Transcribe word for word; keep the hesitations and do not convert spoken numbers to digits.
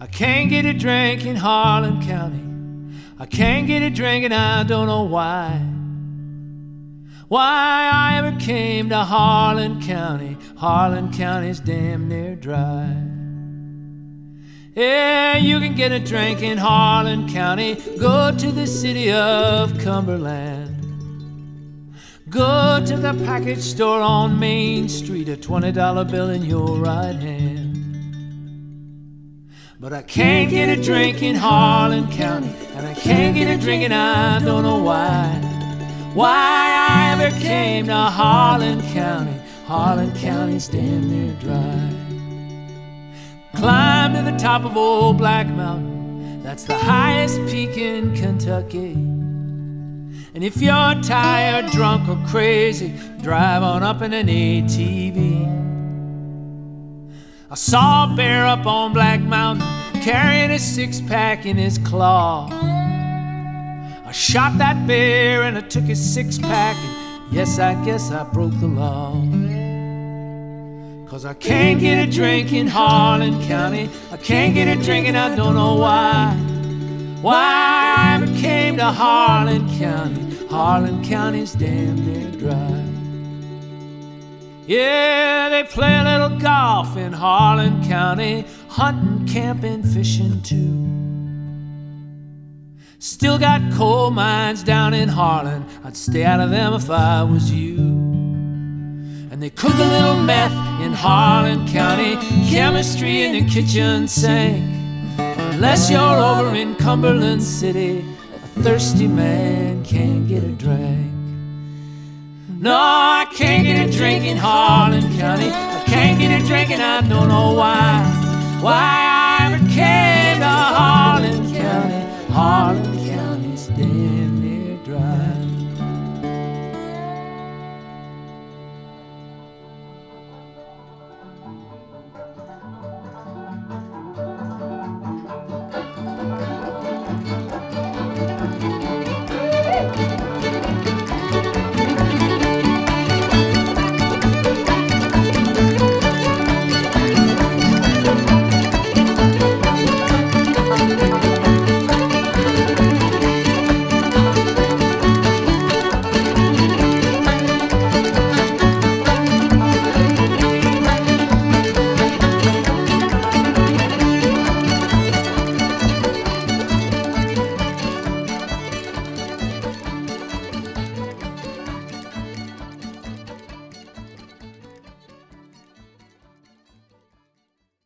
I can't get a drink in Harlan County. I can't get a drink and I don't know why. Why I ever came to Harlan County. Harlan County's damn near dry. Yeah, you can get a drink in Harlan County. Go to the city of Cumberland. Go to the package store on Main Street, a twenty dollar bill in your right hand. But I can't get a drink in Harlan County, and I can't get a drink and I don't know why. Why I ever came to Harlan County. Harlan County's damn near dry. Climb to the top of Old Black Mountain, that's the highest peak in Kentucky. And if you're tired, drunk, or crazy, drive on up in an A T V. I saw a bear up on Black Mountain carrying a six-pack in his claw. I shot that bear and I took his six-pack, and yes, I guess I broke the law. 'Cause I can't get a drink in Harlan County. I can't get a drink and I don't know why. Why I ever came to Harlan County. Harlan County's damn near dry. Yeah, they play a little golf in Harlan County, hunting, camping, fishing too. Still got coal mines down in Harlan. I'd stay out of them if I was you. And they cook a little meth in Harlan County, chemistry in the kitchen sink. Unless you're over in Cumberland City, a thirsty man can't get a drink. No, I can't get a drink in Harlan County. I can't get a drink and I don't know why. Why I ever came to Harlan County. Harlan